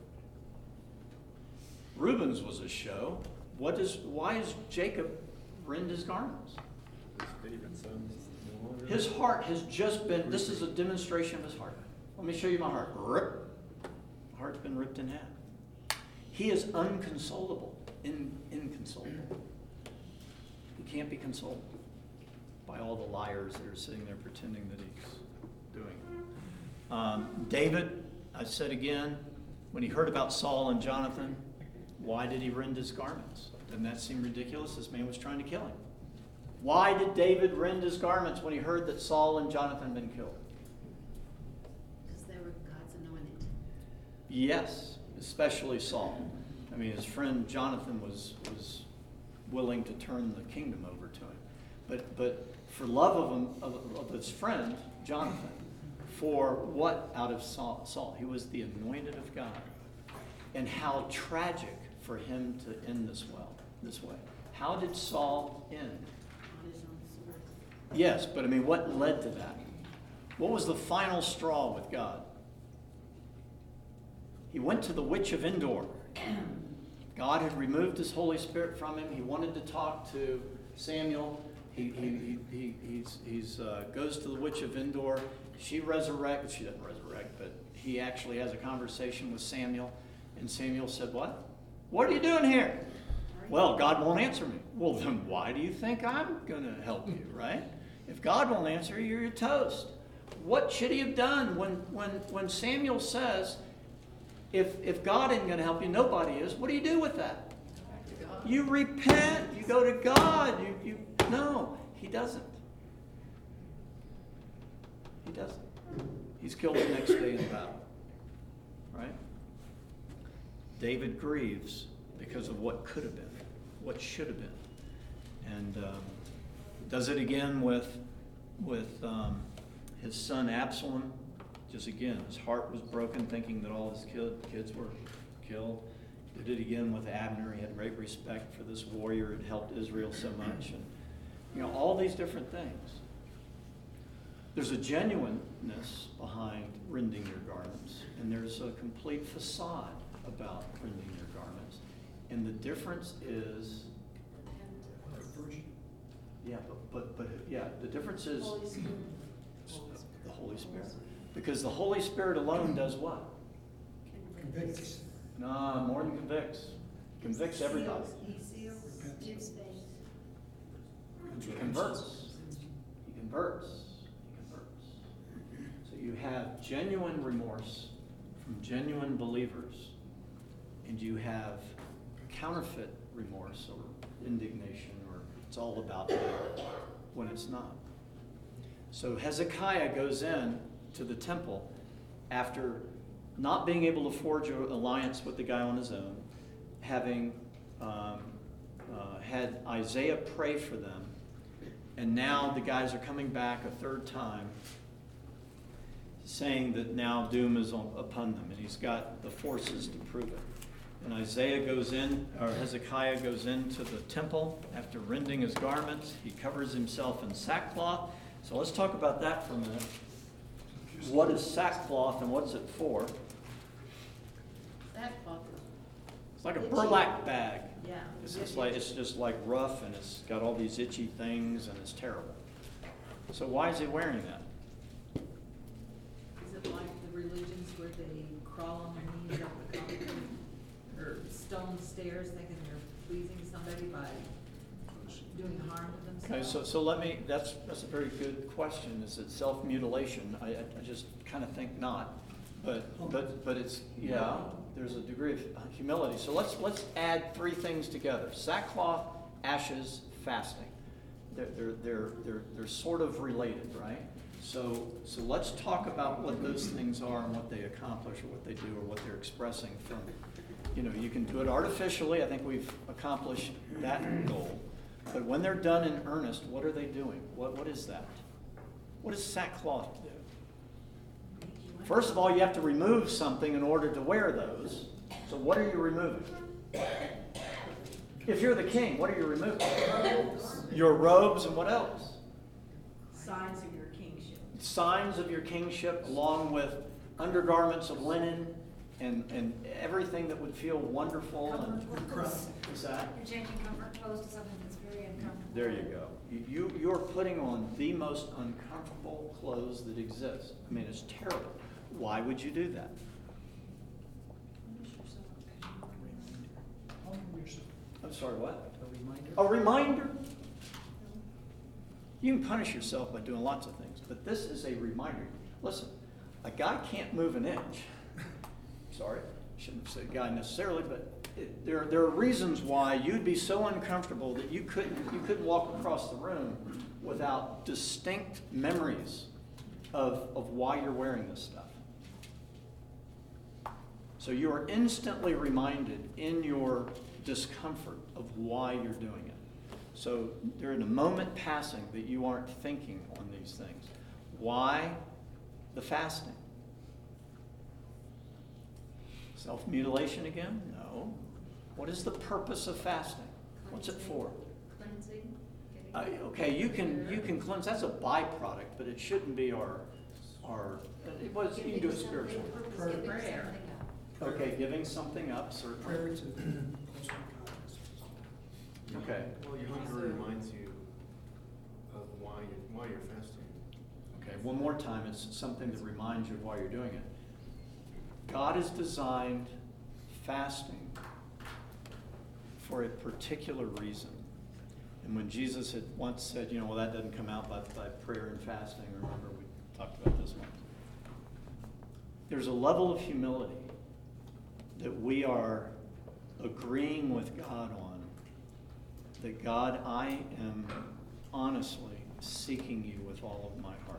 Reuben's was a show. Why is Jacob rend his garments? His heart has just been, this is a demonstration of his heart. Let me show you my heart. Rip. My heart's been ripped in half. He is unconsolable, inconsolable. He can't be consoled by all the liars that are sitting there pretending that he's doing. David, I said again, when he heard about Saul and Jonathan, why did he rend his garments? Doesn't that seem ridiculous? This man was trying to kill him. Why did David rend his garments when he heard that Saul and Jonathan had been killed? Because they were God's anointed. Yes, especially Saul. I mean, his friend Jonathan was willing to turn the kingdom over to him. But for love of him, of his friend, Jonathan, for what out of Saul? He was the anointed of God. And how tragic for him to end this way. How did Saul end? On his own sword. Yes, but I mean, what led to that? What was the final straw with God? He went to the witch of Endor. God had removed his Holy Spirit from him. He wanted to talk to Samuel. He goes to the witch of Endor. She doesn't resurrect, but he actually has a conversation with Samuel. And Samuel said, what? What are you doing here? Well, God won't answer me. Well, then why do you think I'm going to help you, right? If God won't answer you, you're toast. What should he have done when Samuel says, if God isn't going to help you, nobody is, what do you do with that? You repent. You go to God. No, he doesn't. He doesn't. He's killed the next day in battle. Right? David grieves because of what could have been, what should have been. And does it again with his son Absalom. Just again, his heart was broken thinking that all his kids were killed. Did it again with Abner. He had great respect for this warrior. It helped Israel so much. And, all these different things. There's a genuineness behind rending your garments, and there's a complete facade about rending your garments. And the difference is, the difference is Holy Spirit. the Holy Spirit. Because the Holy Spirit alone does what? Convicts. No, more than convicts. Convicts everybody. He seals. Gives faith. He converts. He converts. So you have genuine remorse from genuine believers, and you have counterfeit remorse or indignation, or it's all about me, when it's not. So Hezekiah goes in to the temple after not being able to forge an alliance with the guy on his own, having had Isaiah pray for them, and now the guys are coming back a third time, saying that now doom is upon them, and he's got the forces to prove it. And Hezekiah goes into the temple after rending his garments. He covers himself in sackcloth. So let's talk about that for a minute. what is sackcloth and what's it for? Sackcloth, It's like a Itchy. burlap bag. yeah. It's just like rough, and it's got all these itchy things, and it's terrible. So why is he wearing that? Is it like the religions where they crawl on their knees up the concrete or stone stairs thinking they're pleasing somebody by doing harm to Okay, themselves? so let me, that's a very good question. Is it self-mutilation? I just kind of think not. But it's, yeah, there's a degree of humility. So let's add three things together: sackcloth, ashes, fasting. They're sort of related, right? So let's talk about what those things are and what they accomplish, or what they do, or what they're expressing from. You can do it artificially. I think we've accomplished that goal. But when they're done in earnest, what are they doing? What is that? What does sackcloth do? First of all, you have to remove something in order to wear those. So what are you removing? If you're the king, what are you removing? Your robes, and what else? Signs of your kingship. Signs of your kingship, along with undergarments of linen and everything that would feel wonderful. Is that? You're changing comfort clothes to something that's very uncomfortable. There you go. You're putting on the most uncomfortable clothes that exist. I mean, it's terrible. Why would you do that? I'm sorry, what? A reminder? A reminder. You can punish yourself by doing lots of things, but this is a reminder. Listen, a guy can't move an inch. Sorry, shouldn't say guy necessarily, but there are reasons why you'd be so uncomfortable that you couldn't walk across the room without distinct memories of why you're wearing this stuff. So you are instantly reminded in your discomfort of why you're doing it. So there in a moment passing that you aren't thinking on these things. Why the fasting? Self-mutilation again? No. What is the purpose of fasting? What's it for? Cleansing. Okay, you can cleanse. That's a byproduct, but it shouldn't be our. You can do it spiritually. Prayer. Okay, giving something up, certainly. Prayer to closer to God. Okay. Well, your hunger reminds you of why you're fasting. Okay, one more time. It's something that reminds you of why you're doing it. God has designed fasting for a particular reason. And when Jesus had once said, well, that doesn't come out by prayer and fasting, remember we talked about this one. There's a level of humility that we are agreeing with God on, that God, I am honestly seeking you with all of my heart.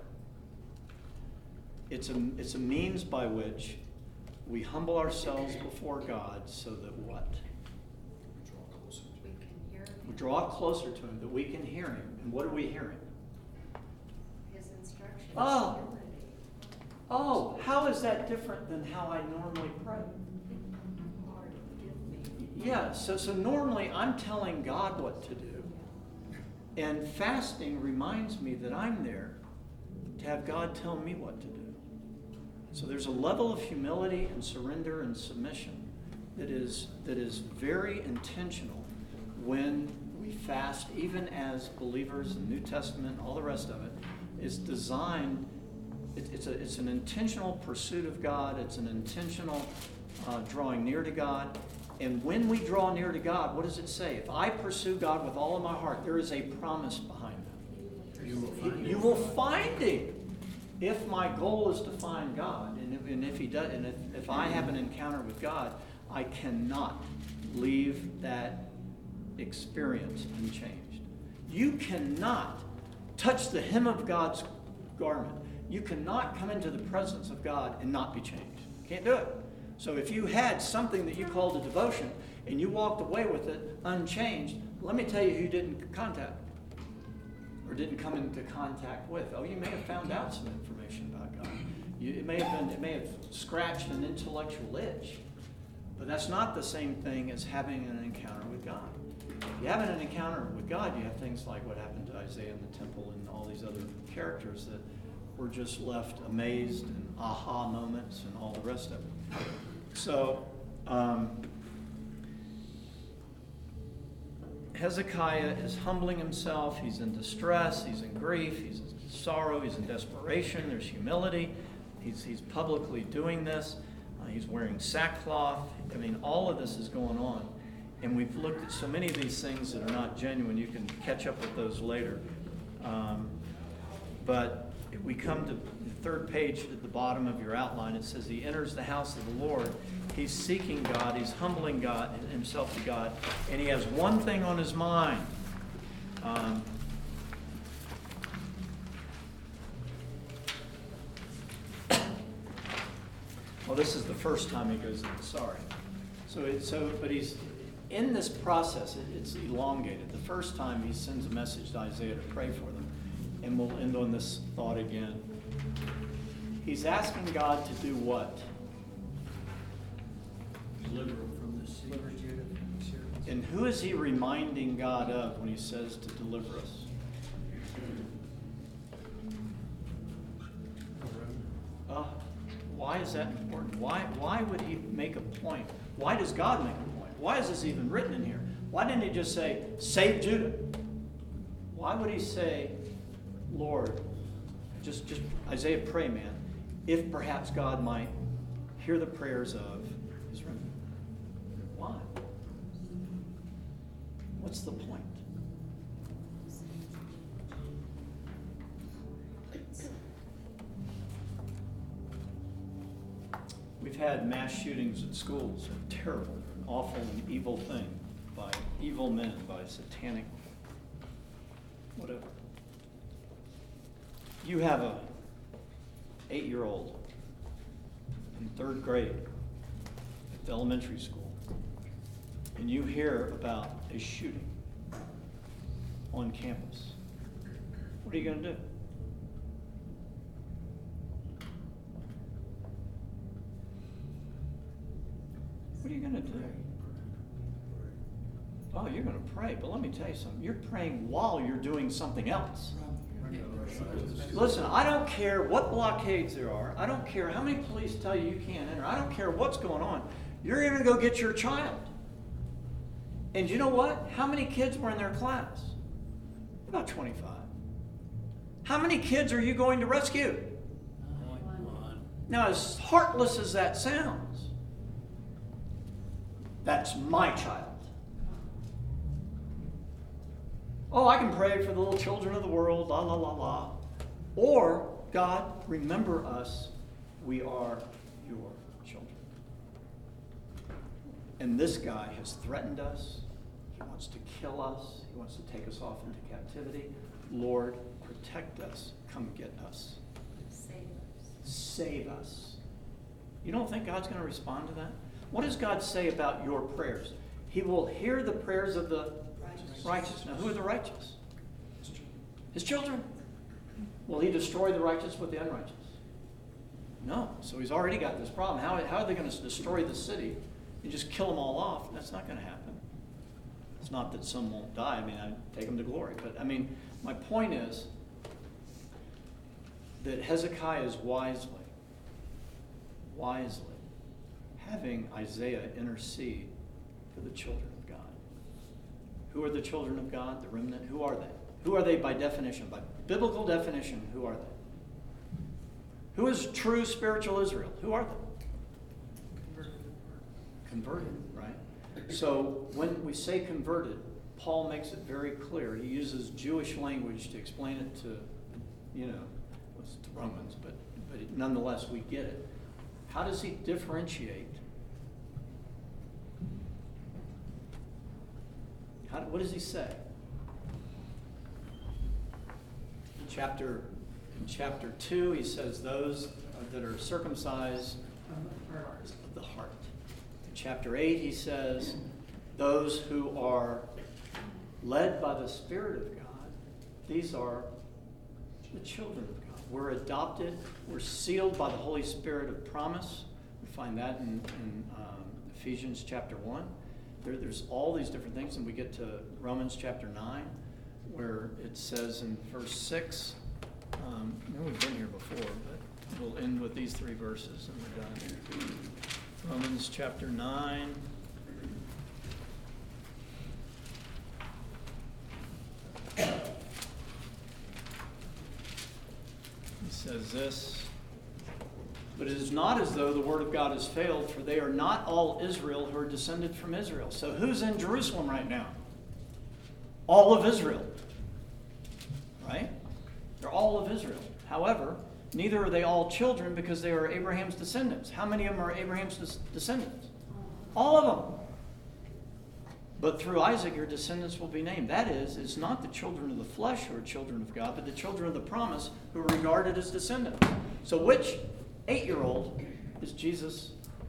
It's a means by which we humble ourselves before God so that what? We draw closer to Him, that we can hear Him. And what are we hearing? His instructions. Oh, how is that different than how I normally pray? Yeah, so normally I'm telling God what to do. And fasting reminds me that I'm there to have God tell me what to do. So there's a level of humility and surrender and submission that is very intentional when we fast, even as believers in the New Testament, all the rest of it is designed. It's an intentional pursuit of God. It's an intentional drawing near to God. And when we draw near to God, what does it say? If I pursue God with all of my heart, there is a promise behind that. You will find Him. If my goal is to find God, and if He does, and if I have an encounter with God, I cannot leave that experience unchanged. You cannot touch the hem of God's garment. You cannot come into the presence of God and not be changed. Can't do it. So if you had something that you called a devotion and you walked away with it unchanged, let me tell you who didn't contact or didn't come into contact with. Oh, you may have found out some information about God. It may have scratched an intellectual itch, but that's not the same thing as having an encounter with God. If you have an encounter with God, you have things like what happened to Isaiah in the temple and all these other characters that we're just left amazed and aha moments and all the rest of it. So, Hezekiah is humbling himself. He's in distress. He's in grief. He's in sorrow. He's in desperation. There's humility. He's publicly doing this. He's wearing sackcloth. I mean, all of this is going on. And we've looked at so many of these things that are not genuine. You can catch up with those later. But if we come to the third page at the bottom of your outline, it says he enters the house of the Lord. He's seeking God. He's humbling God, himself to God. And he has one thing on his mind. Well, this is the first time he goes in. Sorry. But he's in this process. It's elongated. The first time he sends a message to Isaiah to pray for them, and we'll end on this thought again. He's asking God to do what? Deliver them from this sea. Deliver Judah from the Syrians. And who is he reminding God of when he says to deliver us? Why is that important? Why would he make a point? Why does God make a point? Why is this even written in here? Why didn't he just say, save Judah? Why would he say, Lord, just Isaiah, pray, man, if perhaps God might hear the prayers of his remnant? Why? What's the point? We've had mass shootings at schools, a terrible, awful, and evil thing by evil men, by satanic, whatever. You have a 8-year-old in 3rd grade at the elementary school, and you hear about a shooting on campus. What are you going to do? What are you going to do? Oh, you're going to pray, but let me tell you something. You're praying while you're doing something else. Listen, I don't care what blockades there are. I don't care how many police tell you you can't enter. I don't care what's going on. You're going to go get your child. And you know what? How many kids were in their class? About 25. How many kids are you going to rescue? Now, as heartless as that sounds, that's my child. Oh, I can pray for the little children of the world, la, la, la, la. Or, God, remember us. We are your children. And this guy has threatened us. He wants to kill us. He wants to take us off into captivity. Lord, protect us. Come get us. Save us. Save us. You don't think God's going to respond to that? What does God say about your prayers? He will hear the prayers of the righteous. Now, who are the righteous? His children. Will he destroy the righteous with the unrighteous? No. So he's already got this problem. How are they going to destroy the city and just kill them all off? That's not going to happen. It's not that some won't die. I mean, I take them to glory. But, I mean, my point is that Hezekiah is wisely having Isaiah intercede for the children of God. Who are the children of God? The remnant. Who are they? Who are they by definition? By biblical definition, who are they? Who is true spiritual Israel? Who are they? Converted, right? So when we say converted, Paul makes it very clear. He uses Jewish language to explain it to, it's the Romans, but nonetheless we get it. How does he differentiate? What does he say? In chapter 2, he says those that are circumcised of the heart. In chapter 8, he says those who are led by the Spirit of God, these are the children of God. We're adopted. We're sealed by the Holy Spirit of promise. We find that in Ephesians chapter 1. There's all these different things, and we get to Romans chapter 9, where it says in verse 6, we've been here before. with these 3 verses and we're done. Romans chapter 9. He says this, "But it is not as though the word of God has failed, for they are not all Israel who are descended from Israel." So who's in Jerusalem right now? All of Israel. Right? They're all of Israel. However, neither are they all children because they are Abraham's descendants. How many of them are Abraham's descendants? All of them. "But through Isaac your descendants will be named." That is, it's not the children of the flesh who are children of God, but the children of the promise who are regarded as descendants. So which 8-year-old is Jesus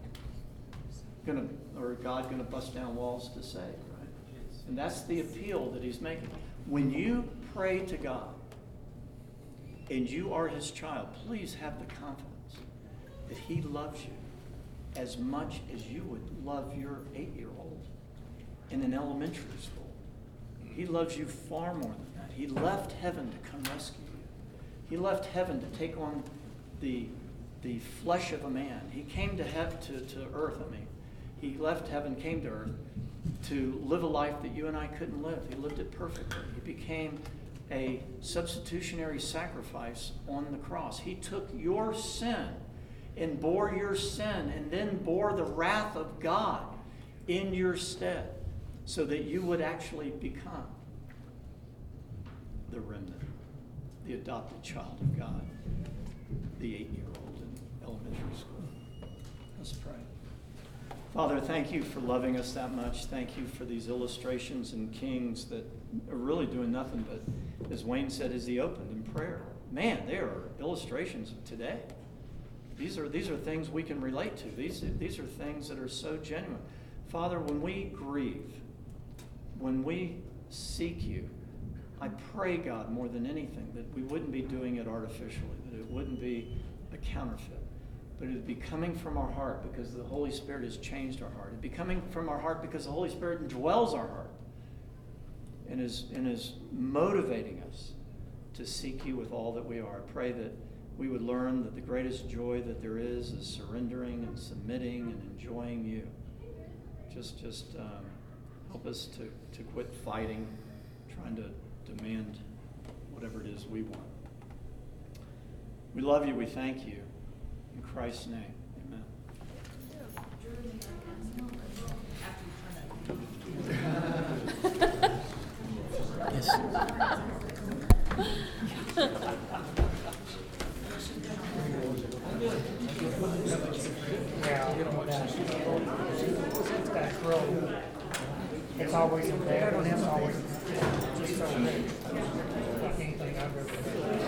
God going to bust down walls to save, right? And that's the appeal that he's making. When you pray to God and you are his child, please have the confidence that he loves you as much as you would love your 8-year-old in an elementary school. He loves you far more than that. He left heaven to come rescue you. He left heaven to take on the flesh of a man. He came to earth. He left heaven, came to earth to live a life that you and I couldn't live. He lived it perfectly. He became a substitutionary sacrifice on the cross. He took your sin and bore your sin and then bore the wrath of God in your stead so that you would actually become the remnant, the adopted child of God, the 8-year-old in elementary school. Let's pray. Father, thank you for loving us that much. Thank you for these illustrations in Kings that are really doing nothing but, as Wayne said, as he opened in prayer. Man, they are illustrations of today. These are things we can relate to. These are things that are so genuine. Father, when we grieve, when we seek you, I pray, God, more than anything, that we wouldn't be doing it artificially, that it wouldn't be a counterfeit, but it would be coming from our heart because the Holy Spirit has changed our heart. It would be coming from our heart because the Holy Spirit indwells our heart and is motivating us to seek you with all that we are. I pray that we would learn that the greatest joy that there is surrendering and submitting and enjoying you. Just help us to quit fighting, trying to demand whatever it is we want. We love you. We thank you. In Christ's name, amen. Yes. It's always in there. It's always just so good. Like anything I've ever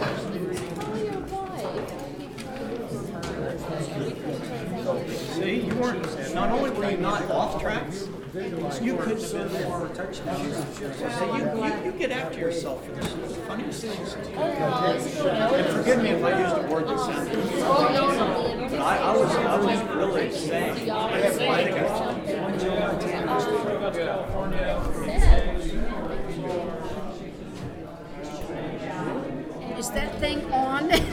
See, you weren't. Not only were you not off track, you could have been more touchdowns. So you get after yourself for this. It's the funniest things. And forgive me if I used a word that sounded. But I was really saying. I think Is that thing on?